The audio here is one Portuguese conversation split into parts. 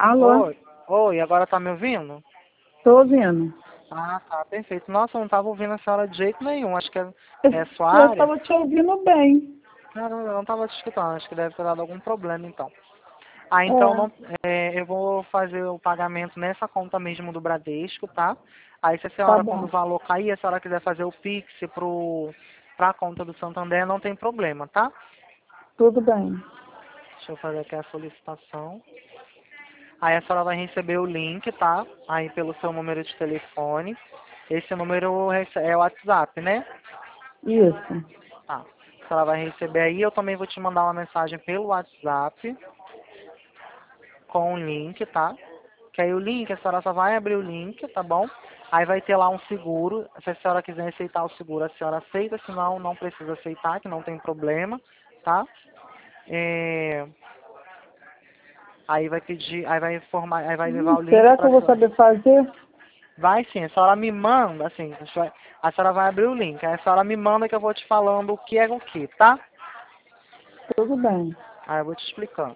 Alô? Oi, agora tá me ouvindo? Tô ouvindo. Ah, tá, perfeito. Nossa, eu não tava ouvindo a senhora de jeito nenhum. Acho que é sua Eu área. tava te ouvindo bem. Não, eu não tava te escutando. Acho que deve ter dado algum problema, então. Ah, então É, não, eu vou fazer o pagamento nessa conta mesmo do Bradesco, tá? Aí se a tá senhora, quando bom. o valor cair, a senhora quiser fazer o Pix pra conta do Santander, não tem problema, tá? Tudo bem. Deixa eu fazer aqui a solicitação. Aí a senhora vai receber o link, tá? Aí pelo seu número de telefone. Esse número é o WhatsApp, né? Isso. Tá. A senhora vai receber aí. Eu também vou te mandar uma mensagem pelo WhatsApp com o link, tá? Que aí o link, a senhora só vai abrir o link, tá bom? Aí vai ter lá um seguro. Se a senhora quiser aceitar o seguro, a senhora aceita. Senão, não precisa aceitar, que não tem problema, tá? É, Aí vai pedir, aí vai informar, aí vai levar o link Será que pra eu vou senhora. saber fazer? Vai sim, a senhora me manda, assim, a senhora vai abrir o link, aí a senhora me manda que eu vou te falando o que é o que, tá? Tudo bem. Aí eu vou te explicando.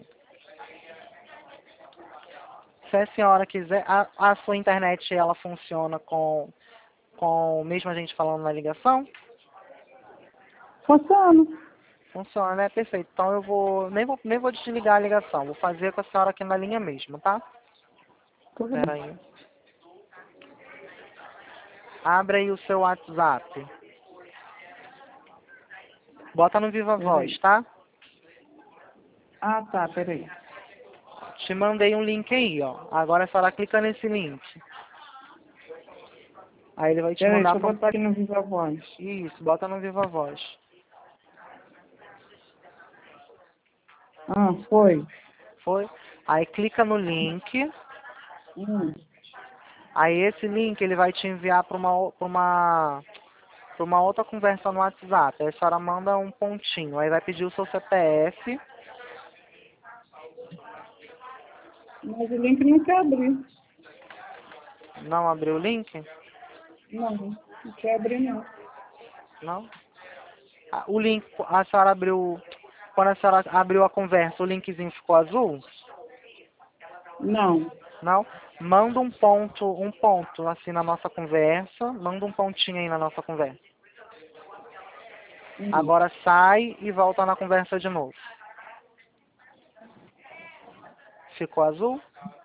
Se a senhora quiser, a sua internet ela funciona com mesmo a gente falando na ligação? Funciona. Funciona, né? Perfeito. Então eu nem vou desligar a ligação, vou fazer com a senhora aqui na linha mesmo, tá? Tudo Pera bem. aí. Abre aí o seu WhatsApp. Bota no Viva Voz, Peraí. tá? Ah, tá, peraí. Te mandei um link aí, ó. Agora a senhora clica nesse link. Aí ele vai te Peraí, mandar deixa eu para botar aqui no Viva Voz. Isso, bota no Viva Voz. Ah, foi. Foi? Aí clica no link. Hum. Aí esse link ele vai te enviar para uma outra conversa no WhatsApp. Aí a senhora manda um pontinho. Aí vai pedir o seu CPF. Mas o link não quer abrir. Não abriu o link? Não quer abrir não. Não? O link, a senhora abriu. Quando a senhora abriu a conversa, o linkzinho ficou azul? Não. Não? Manda um ponto assim na nossa conversa. Manda um pontinho aí na nossa conversa. Hum. Agora sai e volta na conversa de novo. Ficou azul?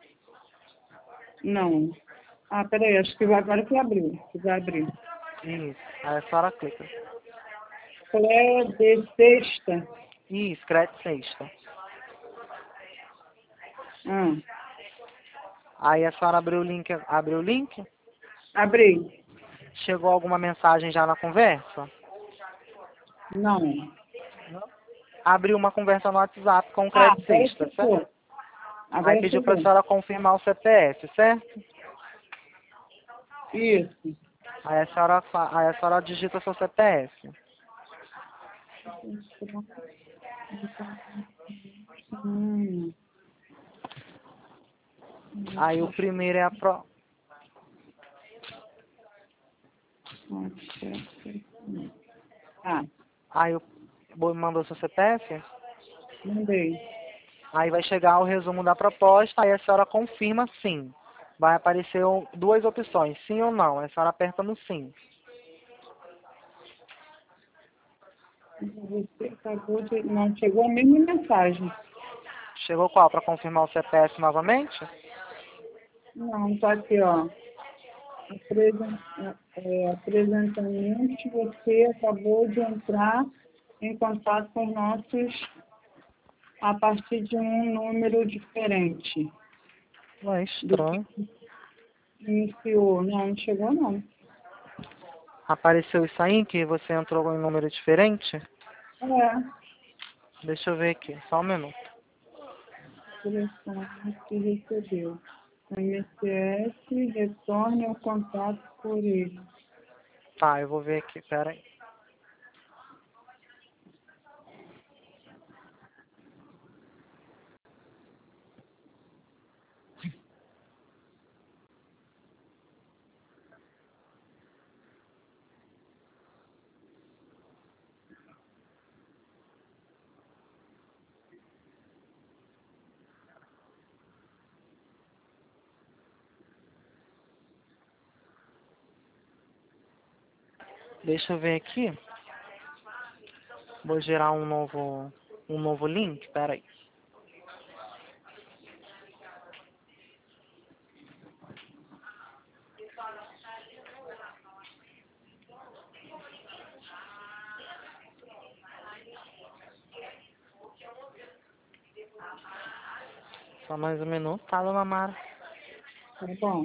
Não. Ah, peraí, acho que agora que abriu. Que vai abrir. Isso. Aí a senhora clica. Pré de sexta. Isso, crédito sexta. Ah, Aí a senhora abriu o link. Abriu o link? abri. Chegou alguma mensagem já na conversa? Não. Abriu uma conversa no WhatsApp com o Ah, crédito agora sexta, certo? chegou. Aí Agora pediu para a chegou. senhora confirmar o CPF, certo? Isso. Aí a senhora digita seu CPF. Hum. Aí o primeiro é a pro... Ah, Aí mandou seu CPF. mandei. Aí vai chegar o resumo da proposta, aí a senhora confirma sim. Vai aparecer duas opções, sim ou não. Aí a senhora aperta no sim. Você acabou de. Não, chegou a mesma mensagem. Chegou qual? Para confirmar o CPF novamente? Não, tá aqui, ó. Apresentamente, você acabou de entrar em contato com nossos a partir de um número diferente. Não é Do que estranho. iniciou. Não chegou, não. Apareceu isso aí, que você entrou em um número diferente? É. Deixa eu ver aqui, só um minuto. Telefone que recebeu. MSS retorne ao contato por ele. Tá, eu vou ver aqui, pera aí. Deixa eu ver aqui. Vou gerar um novo link. Pera aí. Só mais um minuto, tá, dona Mara? Tá bom.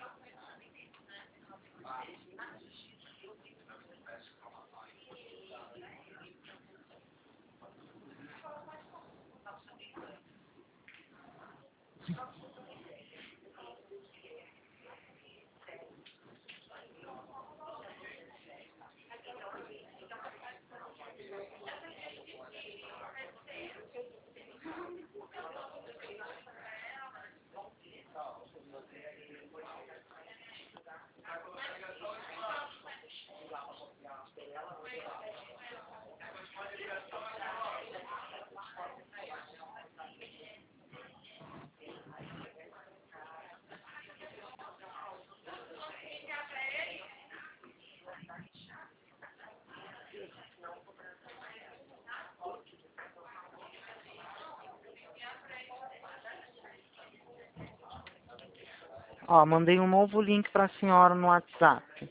Ó, mandei um novo link pra senhora no WhatsApp.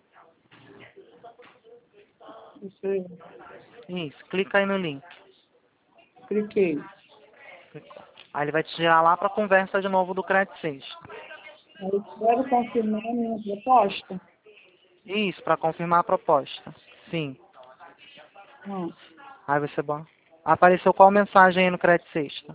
Isso aí. Isso, clica aí no link. Cliquei. Aí ele vai te gerar lá pra conversa de novo do Credit Sexta. Aí quero confirmar a minha proposta. Isso, pra confirmar a proposta. Sim. Ah, Aí você bom. Apareceu qual mensagem aí no Credit Sexta?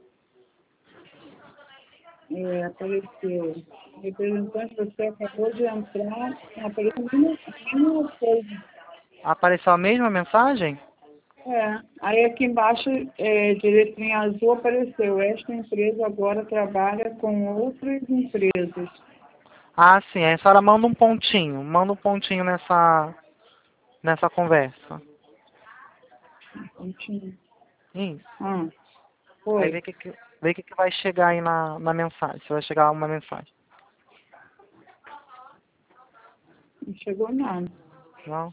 apareceu. Representante, você acabou de entrar. Apareceu a mesma coisa. Apareceu a mesma mensagem? Aí aqui embaixo, direito em azul, apareceu. Esta empresa agora trabalha com outras empresas. Ah, sim. Aí a senhora manda um pontinho. Manda um pontinho nessa conversa. Continua. Isso. Ah, Aí foi. vê o que vai chegar aí na mensagem. Se vai chegar uma mensagem. Não chegou nada. Não?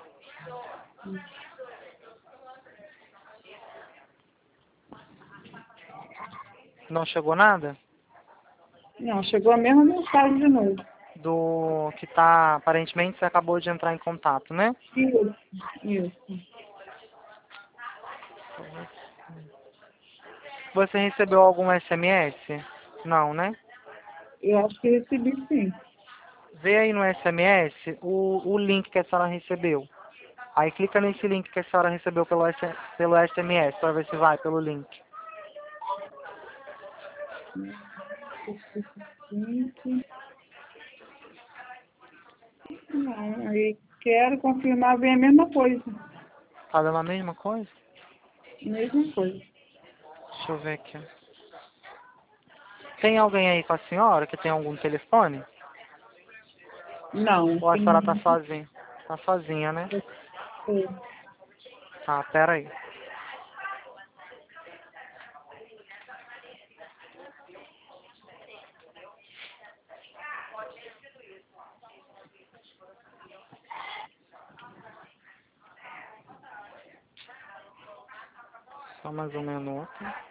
Não chegou nada? Não, chegou a mesma mensagem de novo. Do que tá, aparentemente você acabou de entrar em contato, né? Isso, isso. Você recebeu algum SMS? Não, né? Eu acho que recebi sim. Vê aí no SMS o link que a senhora recebeu. Aí clica nesse link que a senhora recebeu pelo SMS para ver se vai pelo link. Link. Não, aí quero confirmar, vem a mesma coisa. Tá dando a mesma coisa? Mesma coisa. Deixa eu ver aqui. Tem alguém aí com a senhora que tem algum telefone? Não, Ou a tem senhora tá ninguém. sozinha? Tá sozinha, né? Tá, pera aí. Só mais um minuto.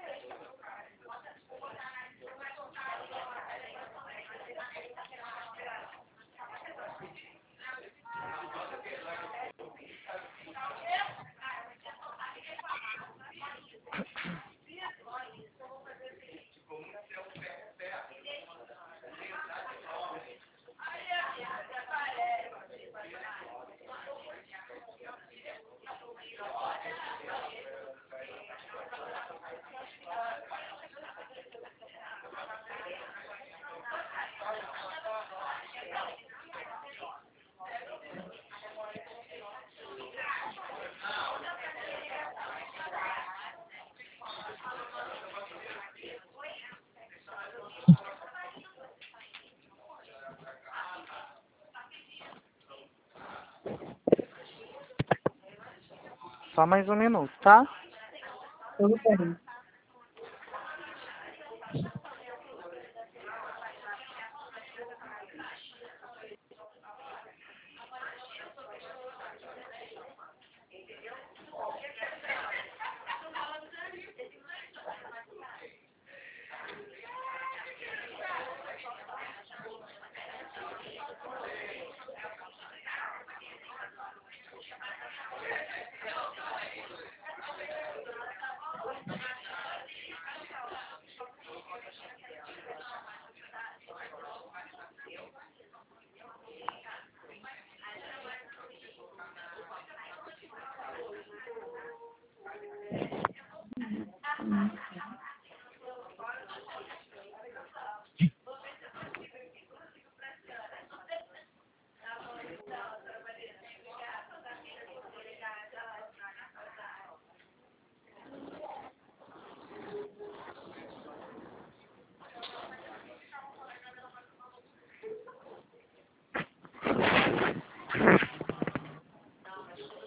Só mais um minuto, tá? Tudo bem.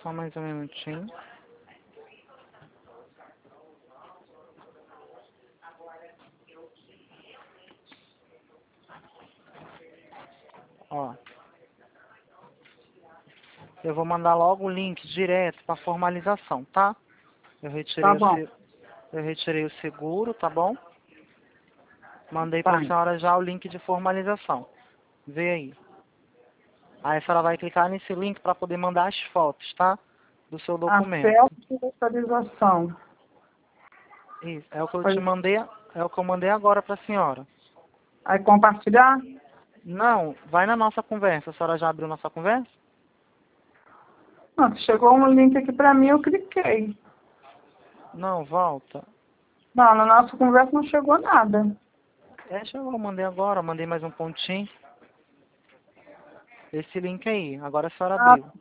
Só mais um minutinho. Ó. Eu vou mandar logo o link direto para formalização, tá? Eu Tá retirei, bom. eu retirei o seguro, tá bom? Mandei para Tá. a senhora já o link de formalização. Vê aí. Aí a senhora vai clicar nesse link para poder mandar as fotos, tá? Do seu documento. Acesso e autorização. Isso. É o que eu Foi. te mandei, é o que eu mandei agora para a senhora. Aí compartilhar? Não, vai na nossa conversa. A senhora já abriu nossa conversa? Não, chegou um link aqui para mim, eu cliquei. Não, volta. Não, na nossa conversa não chegou nada. Eu mandei agora, mandei mais um pontinho. Esse link aí, agora a senhora Ah, abriu.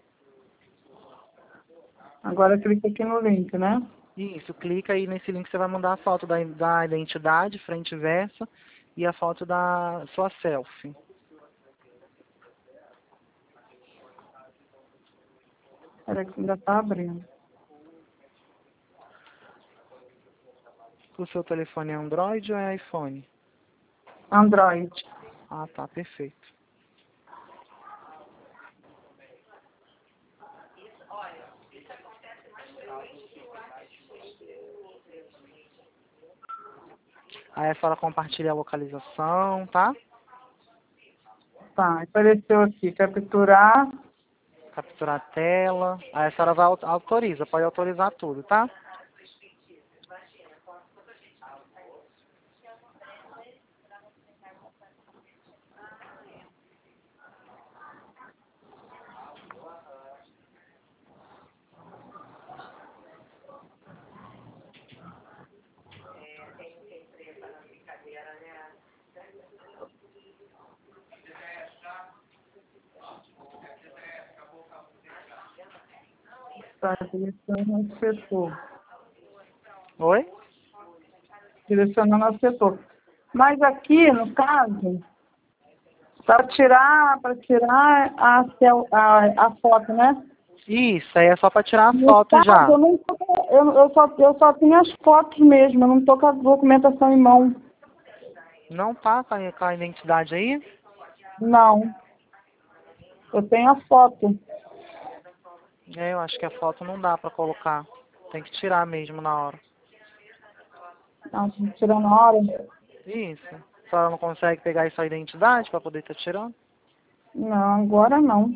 agora clica aqui no link, né? Isso, clica aí nesse link, você vai mandar a foto da identidade, frente e verso, e a foto da sua selfie. Peraí que ainda tá abrindo. O seu telefone é Android ou é iPhone? Android. Ah, tá, perfeito. Aí a senhora compartilha a localização, tá? Tá, apareceu aqui, capturar. Capturar a tela. Aí a senhora vai autoriza, pode autorizar tudo, tá? Tá, direcionando ao setor. Oi? Direcionando ao setor. Mas aqui, no caso, para tirar a foto, né? Isso, aí é só pra tirar a No foto caso, já. eu não tô, eu só tenho as fotos mesmo, eu não tô com a documentação em mão. Não tá com a identidade aí? Não. Eu tenho a foto. É, eu acho que a foto não dá pra colocar. Tem que tirar mesmo na hora. Não, tô tirando na hora. Isso. A senhora não consegue pegar aí sua identidade pra poder estar tirando? Não, agora não.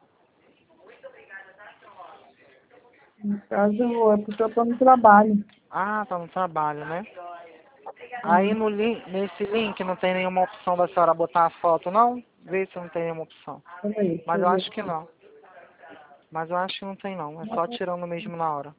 No caso, é porque eu tô no trabalho. Ah, tá no trabalho, né? Aí no nesse link não tem nenhuma opção da senhora botar a foto, não? Vê se não tem nenhuma opção. Peraí, deixa Mas eu eu ver acho que aqui. não. Mas eu acho que não tem não. É só tirando mesmo na hora.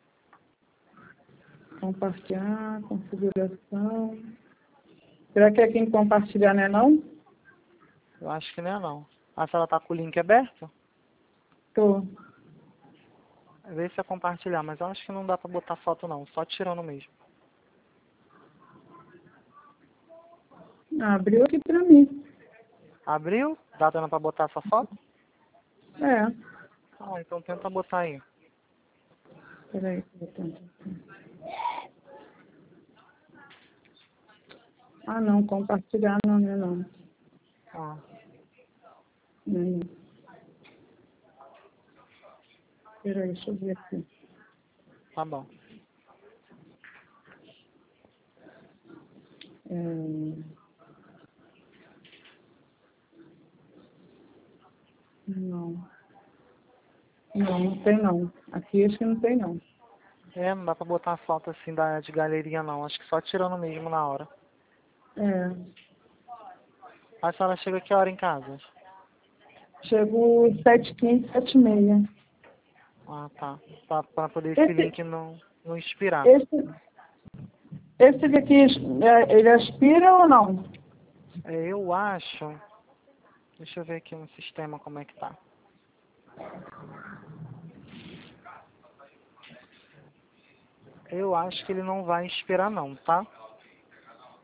Compartilhar, configuração. Será que aqui em compartilhar não é não? Eu acho que não é não. A senhora tá com o link aberto? Tô. Vê se é compartilhar, mas eu acho que não dá pra botar foto não. Só tirando mesmo. Abriu aqui pra mim. Abriu? Dá dando pra botar essa foto? É. Ah, então tenta botar aí. Peraí, tô botando. Ah, não, compartilhar não é não. Ah, Não é não. Peraí, deixa eu ver aqui. tá bom. Não. Não, não tem não. Aqui acho que não tem não. É, não dá pra botar foto assim de galeria não. Acho que só tirando mesmo na hora. É. A senhora chega que hora em casa? Chego 7h15, 7h30. Ah, tá. Pra poder esse Esse, link não expirar. esse, esse daqui, ele aspira ou não? É, eu acho... Deixa eu ver aqui no sistema como é que tá. Eu acho que ele não vai expirar não, tá?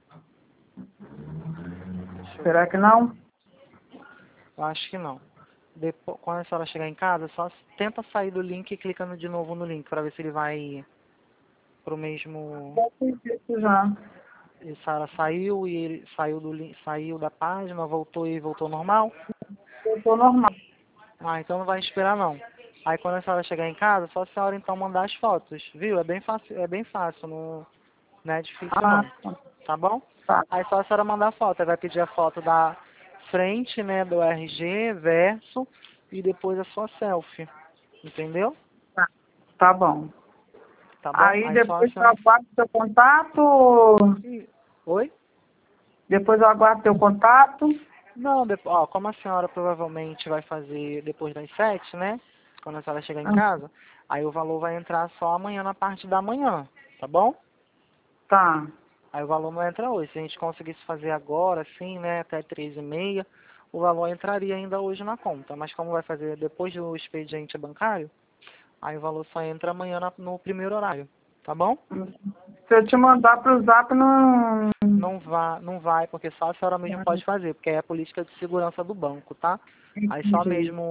Deixa eu ver. Será que não? Eu acho que não. depois, quando a senhora chegar em casa, só tenta sair do link e clica de novo no link para ver se ele vai pro mesmo. Já fiz isso já. E a senhora saiu e ele saiu saiu da página, voltou e voltou normal? Eu tô normal. Ah, então não vai esperar não. Aí quando a senhora chegar em casa, só a senhora então mandar as fotos, viu? É bem fácil, não é difícil Ah, não. Tá bom? tá. Aí só a senhora mandar a foto, aí vai pedir a foto da frente, né, do RG, verso e depois a sua selfie. Entendeu? Tá, tá bom. Tá bom? Aí Aí só a depois eu senhora. aguardo seu contato. Oi? Depois eu aguardo teu contato. Não, ó, como a senhora provavelmente vai fazer depois das 7, né? Quando a senhora chegar em Ah, casa, aí o valor vai entrar só amanhã na parte da manhã, tá bom? tá. Aí o valor não entra hoje. Se a gente conseguisse fazer agora, assim, né, até 3h30, o valor entraria ainda hoje na conta. Mas como vai fazer depois do expediente bancário, aí o valor só entra amanhã no primeiro horário, tá bom? Se eu te mandar pro zap, não. Não vai, porque só a senhora mesmo pode fazer, porque é a política de segurança do banco, tá? Aí só Entendi. mesmo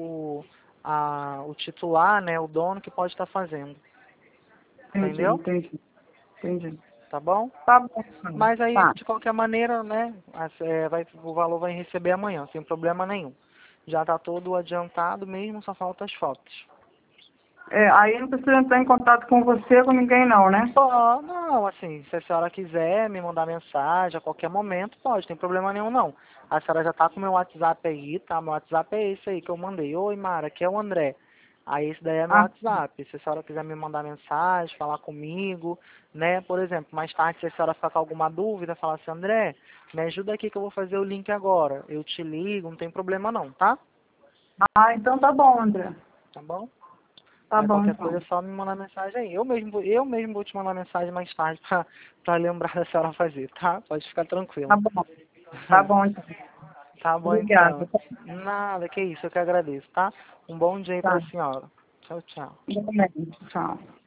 o titular, né, o dono que pode estar fazendo, Entendi, entendeu? entendi. Entendi. Tá bom? Tá bom, então. Mas aí, Tá. de qualquer maneira, né, o valor vai receber amanhã, sem problema nenhum. Já tá todo adiantado mesmo, só falta as fotos. Aí não precisa entrar em contato com você, com ninguém não, né? Pô, não, assim, se a senhora quiser me mandar mensagem a qualquer momento, pode, tem problema nenhum não. A senhora já tá com meu WhatsApp aí, tá? Meu WhatsApp é esse aí que eu mandei. Oi, Mara, aqui é o André. Aí esse daí é meu Ah, WhatsApp. Se a senhora quiser me mandar mensagem, falar comigo, né? Por exemplo, mais tarde, se a senhora ficar com alguma dúvida, falar assim, André, me ajuda aqui que eu vou fazer o link agora. Eu te ligo, não tem problema não, tá? então tá bom, André. Tá bom? Tá Aí bom, qualquer coisa então. é só me mandar mensagem aí. Eu mesmo vou te mandar mensagem mais tarde pra lembrar da senhora fazer, tá? Pode ficar Tá tranquilo. bom. Tá bom, então. Tá bom Obrigada. então. Nada, que isso, eu que agradeço, tá? Um bom dia aí pra Tá. senhora. Tchau, tchau. Igualmente. Tchau.